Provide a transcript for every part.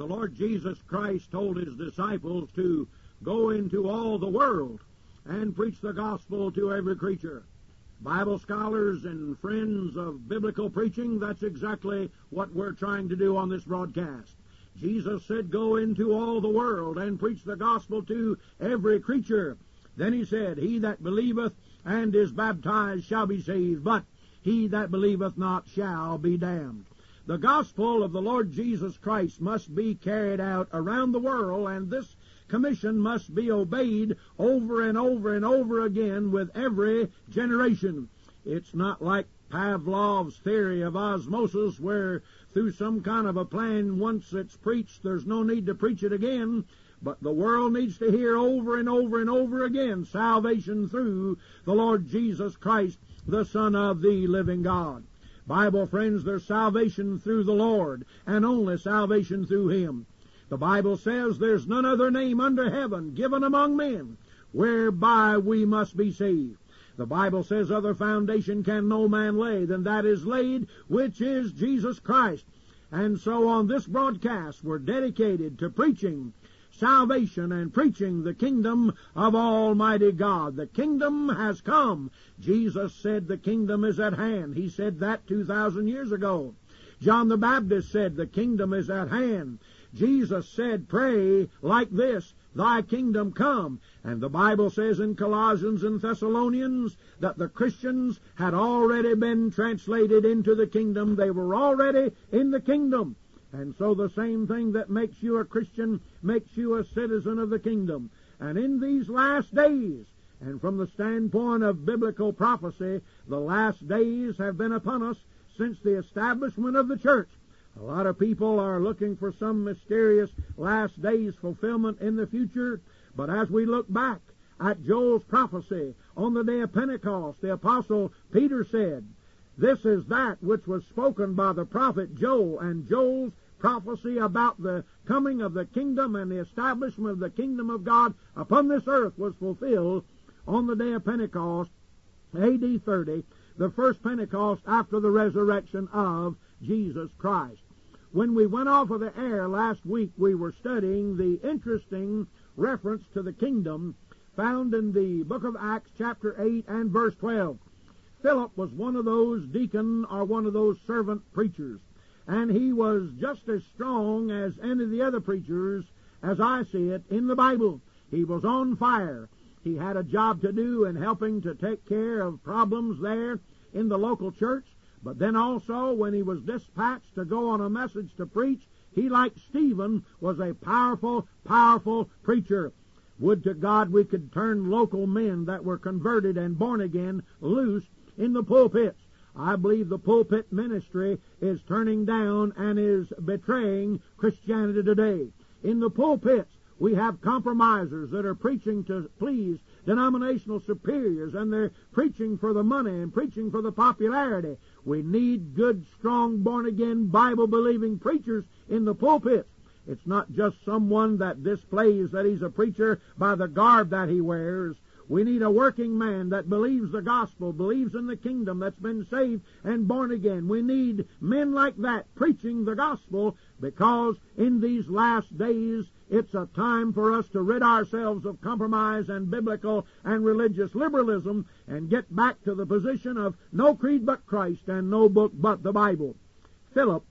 the Lord Jesus Christ told his disciples to go into all the world and preach the gospel to every creature. Bible scholars and friends of biblical preaching, that's exactly what we're trying to do on this broadcast. Jesus said, go into all the world and preach the gospel to every creature. Then he said, he that believeth and is baptized shall be saved, but he that believeth not shall be damned. The gospel of the Lord Jesus Christ must be carried out around the world, and this commission must be obeyed over and over and over again with every generation. It's not like Pavlov's theory of osmosis, where through some kind of a plan, once it's preached, there's no need to preach it again. But the world needs to hear over and over and over again salvation through the Lord Jesus Christ, the Son of the living God. Bible friends, there's salvation through the Lord, and only salvation through Him. The Bible says there's none other name under heaven given among men whereby we must be saved. The Bible says other foundation can no man lay than that is laid, which is Jesus Christ. And so on this broadcast, we're dedicated to preaching salvation and preaching the kingdom of Almighty God. The kingdom has come. Jesus said the kingdom is at hand. He said that 2,000 years ago. John the Baptist said the kingdom is at hand. Jesus said, pray like this, thy kingdom come. And the Bible says in Colossians and Thessalonians that the Christians had already been translated into the kingdom. They were already in the kingdom. And so the same thing that makes you a Christian makes you a citizen of the kingdom. And in these last days, and from the standpoint of biblical prophecy, the last days have been upon us since the establishment of the church. A lot of people are looking for some mysterious last days fulfillment in the future. But as we look back at Joel's prophecy on the day of Pentecost, the Apostle Peter said, this is that which was spoken by the prophet Joel, and Joel's prophecy about the coming of the kingdom and the establishment of the kingdom of God upon this earth was fulfilled on the day of Pentecost, A.D. 30, the first Pentecost after the resurrection of Jesus Christ. When we went off of the air last week, we were studying the interesting reference to the kingdom found in the book of Acts, chapter 8 and verse 12. Philip was one of those deacon or one of those servant preachers, and he was just as strong as any of the other preachers, as I see it, in the Bible. He was on fire. He had a job to do in helping to take care of problems there in the local church. But then also, when he was dispatched to go on a message to preach, he, like Stephen, was a powerful, powerful preacher. Would to God we could turn local men that were converted and born again loose in the pulpits. I believe the pulpit ministry is turning down and is betraying Christianity today. In the pulpits, we have compromisers that are preaching to please denominational superiors, and they're preaching for the money and preaching for the popularity. We need good, strong, born-again, Bible-believing preachers in the pulpit. It's not just someone that displays that he's a preacher by the garb that he wears. We need a working man that believes the gospel, believes in the kingdom, that's been saved and born again. We need men like that preaching the gospel, because in these last days it's a time for us to rid ourselves of compromise and biblical and religious liberalism and get back to the position of no creed but Christ and no book but the Bible. Philip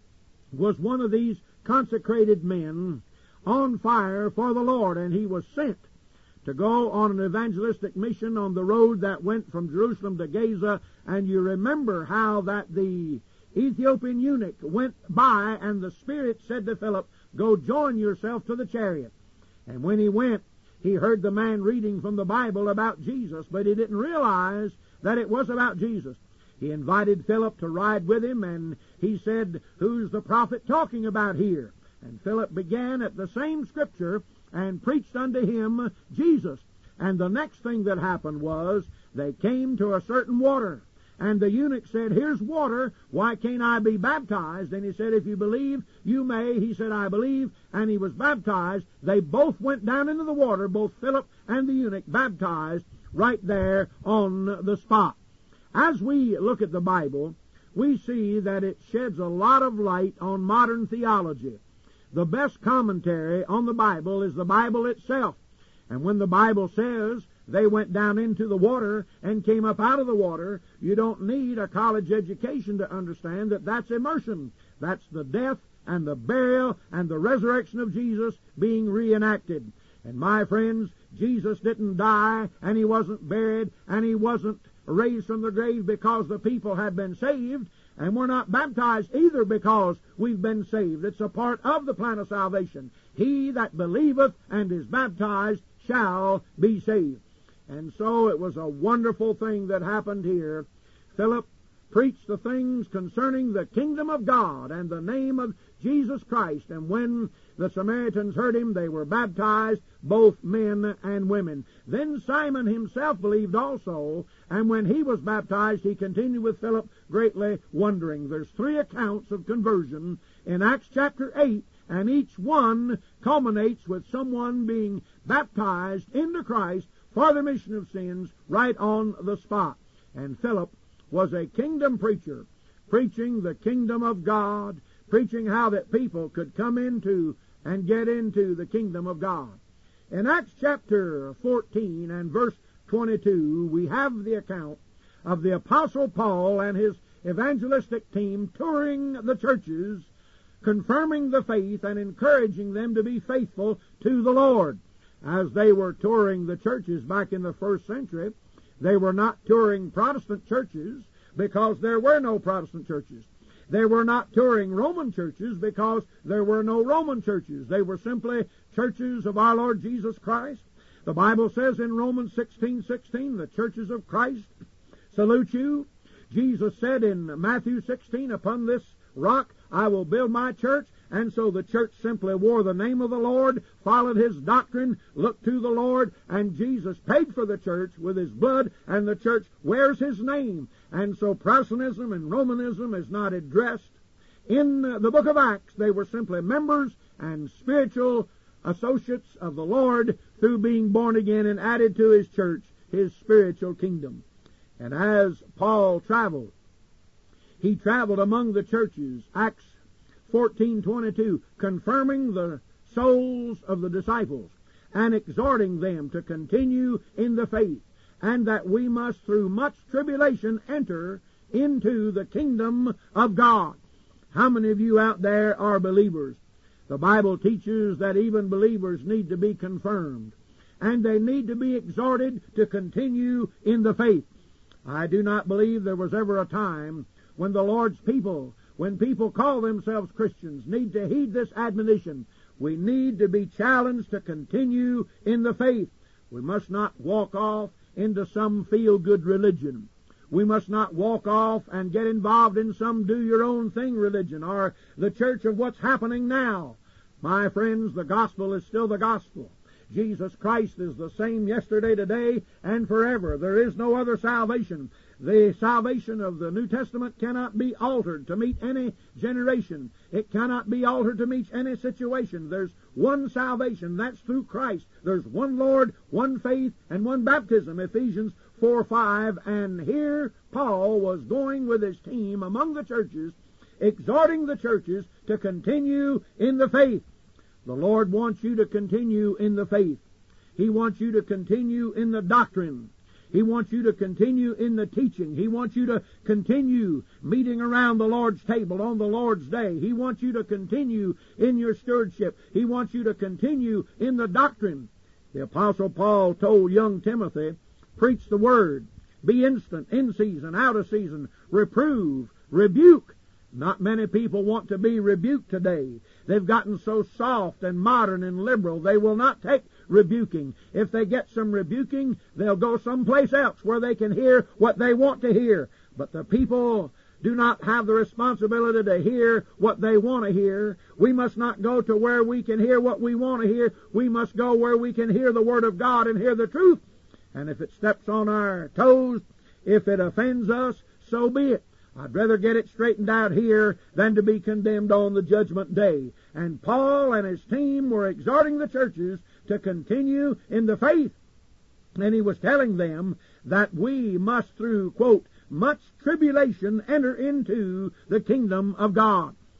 was one of these consecrated men on fire for the Lord, and he was sent to go on an evangelistic mission on the road that went from Jerusalem to Gaza. And you remember how that the Ethiopian eunuch went by, and the Spirit said to Philip, go join yourself to the chariot. And when he went, he heard the man reading from the Bible about Jesus, but he didn't realize that it was about Jesus. He invited Philip to ride with him, and he said, who's the prophet talking about here? And Philip began at the same scripture and preached unto him Jesus. And the next thing that happened was they came to a certain water. And the eunuch said, here's water, why can't I be baptized? And he said, if you believe, you may. He said, I believe, and he was baptized. They both went down into the water, both Philip and the eunuch, baptized right there on the spot. As we look at the Bible, we see that it sheds a lot of light on modern theology. The best commentary on the Bible is the Bible itself. And when the Bible says they went down into the water and came up out of the water, you don't need a college education to understand that that's immersion. That's the death and the burial and the resurrection of Jesus being reenacted. And my friends, Jesus didn't die, and He wasn't buried, and He wasn't raised from the grave because the people had been saved, and we're not baptized either because we've been saved. It's a part of the plan of salvation. He that believeth and is baptized shall be saved. And so it was a wonderful thing that happened here. Philip preached the things concerning the kingdom of God and the name of Jesus Christ. And when the Samaritans heard him, they were baptized, both men and women. Then Simon himself believed also, and when he was baptized, he continued with Philip, greatly wondering. There's 3 accounts of conversion in Acts chapter 8, and each one culminates with someone being baptized into Christ for the remission of sins right on the spot. And Philip was a kingdom preacher, preaching the kingdom of God, preaching how that people could come into and get into the kingdom of God. In Acts chapter 14 and verse 22, we have the account of the Apostle Paul and his evangelistic team touring the churches, confirming the faith and encouraging them to be faithful to the Lord. As they were touring the churches back in the first century, they were not touring Protestant churches because there were no Protestant churches. They were not touring Roman churches because there were no Roman churches. They were simply churches of our Lord Jesus Christ. The Bible says in Romans 16:16, the churches of Christ salute you. Jesus said in Matthew 16, upon this rock I will build my church. And so the church simply wore the name of the Lord, followed His doctrine, looked to the Lord, and Jesus paid for the church with His blood, and the church wears His name. And so Protestantism and Romanism is not addressed. In the book of Acts, they were simply members and spiritual associates of the Lord through being born again and added to His church, His spiritual kingdom. And as Paul traveled, he traveled among the churches, Acts 14:22, confirming the souls of the disciples and exhorting them to continue in the faith, and that we must through much tribulation enter into the kingdom of God. How many of you out there are believers? The Bible teaches that even believers need to be confirmed, and they need to be exhorted to continue in the faith. I do not believe there was ever a time when the Lord's people, when people call themselves Christians, need to heed this admonition. We need to be challenged to continue in the faith. We must not walk off into some feel-good religion. We must not walk off and get involved in some do-your-own-thing religion or the church of what's happening now. My friends, the gospel is still the gospel. Jesus Christ is the same yesterday, today, and forever. There is no other salvation. The salvation of the New Testament cannot be altered to meet any generation. It cannot be altered to meet any situation. There's one salvation. That's through Christ. There's one Lord, one faith, and one baptism. Ephesians 4:5. And here Paul was going with his team among the churches, exhorting the churches to continue in the faith. The Lord wants you to continue in the faith. He wants you to continue in the doctrine. He wants you to continue in the teaching. He wants you to continue meeting around the Lord's table on the Lord's day. He wants you to continue in your stewardship. He wants you to continue in the doctrine. The Apostle Paul told young Timothy, preach the word, be instant, in season, out of season, reprove, rebuke. Not many people want to be rebuked today. They've gotten so soft and modern and liberal, they will not take rebuking. If they get some rebuking, they'll go someplace else where they can hear what they want to hear. But the people do not have the responsibility to hear what they want to hear. We must not go to where we can hear what we want to hear. We must go where we can hear the Word of God and hear the truth. And if it steps on our toes, if it offends us, so be it. I'd rather get it straightened out here than to be condemned on the judgment day. And Paul and his team were exhorting the churches to continue in the faith. And he was telling them that we must, through, quote, much tribulation enter into the kingdom of God.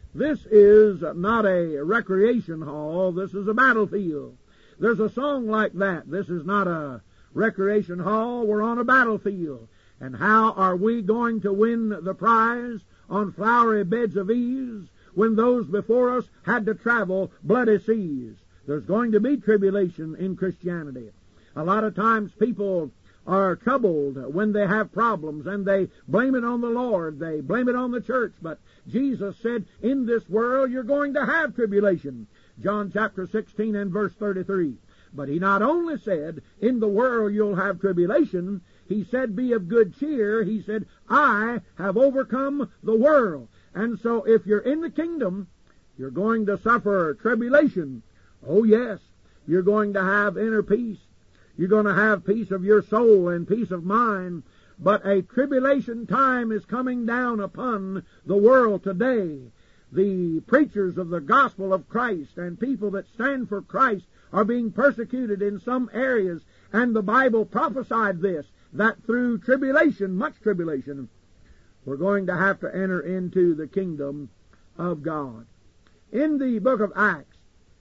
This is not a recreation hall. This is a battlefield. There's a song like that. This is not a recreation hall. We're on a battlefield. And how are we going to win the prize on flowery beds of ease when those before us had to travel bloody seas? There's going to be tribulation in Christianity. A lot of times people are troubled when they have problems, and they blame it on the Lord. They blame it on the church. But Jesus said, in this world you're going to have tribulation. John chapter 16 and verse 33. But he not only said, in the world you'll have tribulation, he said, be of good cheer. He said, I have overcome the world. And so if you're in the kingdom, you're going to suffer tribulation. Oh yes, you're going to have inner peace. You're going to have peace of your soul and peace of mind. But a tribulation time is coming down upon the world today. The preachers of the gospel of Christ and people that stand for Christ are being persecuted in some areas. And the Bible prophesied this, that through tribulation, much tribulation, we're going to have to enter into the kingdom of God. In the book of Acts,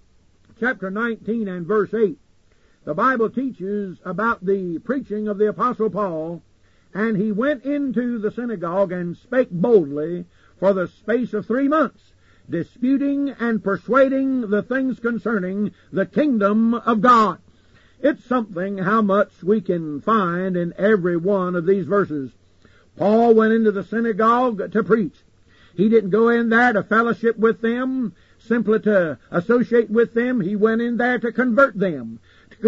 chapter 19 and verse 8, the Bible teaches about the preaching of the Apostle Paul, and he went into the synagogue and spake boldly for the space of 3 months, disputing and persuading the things concerning the kingdom of God. It's something how much we can find in every one of these verses. Paul went into the synagogue to preach. He didn't go in there to fellowship with them, simply to associate with them. He went in there to convert them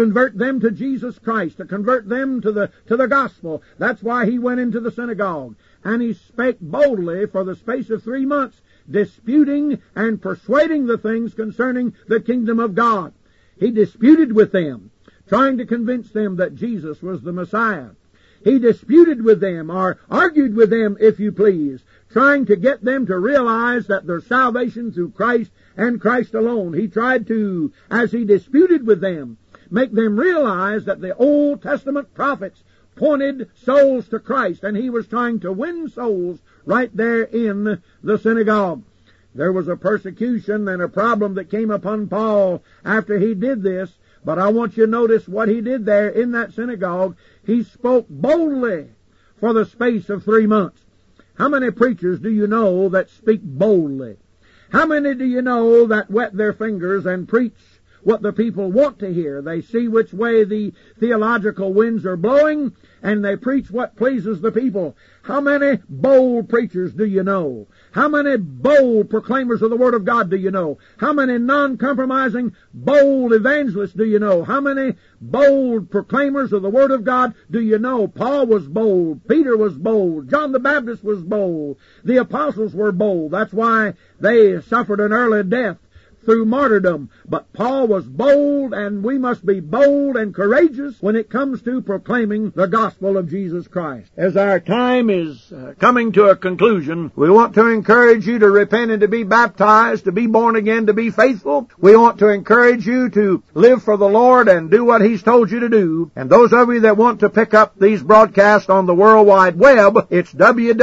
to Jesus Christ, to convert them to the gospel. That's why he went into the synagogue. And he spake boldly for the space of 3 months, disputing and persuading the things concerning the kingdom of God. He disputed with them, trying to convince them that Jesus was the Messiah. He disputed with them, or argued with them, if you please, trying to get them to realize that there's salvation through Christ and Christ alone. He tried to, as he disputed with them, make them realize that the Old Testament prophets pointed souls to Christ, and he was trying to win souls right there in the synagogue. There was a persecution and a problem that came upon Paul after he did this, but I want you to notice what he did there in that synagogue. He spoke boldly for the space of 3 months. How many preachers do you know that speak boldly? How many do you know that wet their fingers and preach what the people want to hear? They see which way the theological winds are blowing, and they preach what pleases the people. How many bold preachers do you know? How many bold proclaimers of the Word of God do you know? How many non-compromising, bold evangelists do you know? How many bold proclaimers of the Word of God do you know? Paul was bold. Peter was bold. John the Baptist was bold. The apostles were bold. That's why they suffered an early death through martyrdom. But Paul was bold, and we must be bold and courageous when it comes to proclaiming the gospel of Jesus Christ. As our time is coming to a conclusion, we want to encourage you to repent and to be baptized, to be born again, to be faithful. We want to encourage you to live for the Lord and do what He's told you to do. And those of you that want to pick up these broadcasts on the World Wide Web, it's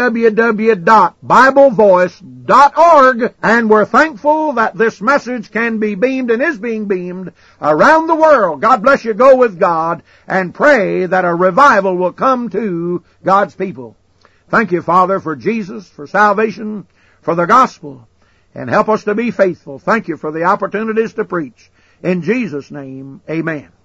www.biblevoice.org, and we're thankful that this message can be beamed and is being beamed around the world. God bless you. Go with God and pray that a revival will come to God's people. Thank you, Father, for Jesus, for salvation, for the gospel, and help us to be faithful. Thank you for the opportunities to preach. In Jesus' name, amen.